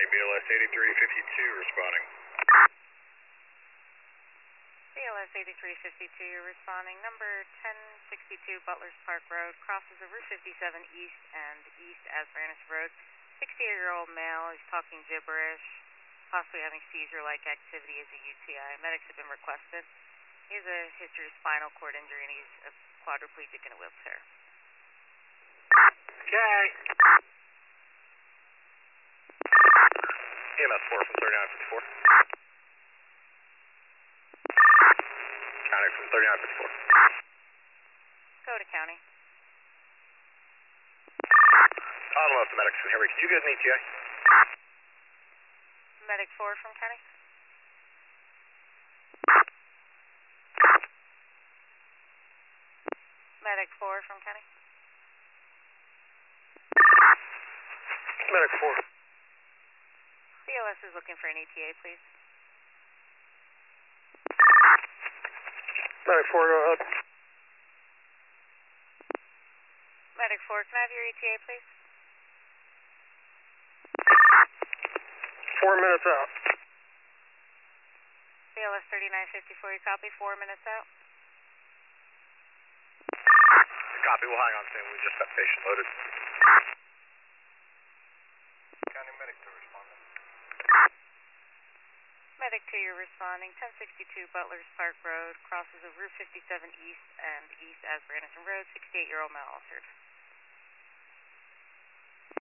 BLS 8352 responding. BLS 8352, you're responding. Number 1062 Butlers Park Road, crosses of Route 57 East and East Asbranis Road. 68-year-old male, he's talking gibberish, possibly having seizure-like activity as a UTI. Medics have been requested. He has a history of spinal cord injury and he's a quadriplegic in a wheelchair. Okay. EMS 4 from 3954. County from 3954. Go to county. I don't know if the medics can hear me. Could you get an ETA? Medic 4 from county. Medic 4 from county. Medic 4. BLS is looking for an ETA, please. Medic 4, go ahead. Medic 4, can I have your ETA, please? 4 minutes out. BLS 3954, you copy? 4 minutes out. Copy, we'll hang on soon. We just got patient loaded. County medic to responding. Medic 2, you're responding. 1062 Butlers Park Road, crosses of Route 57 East and East Asbranis Road. 68-year-old male altered.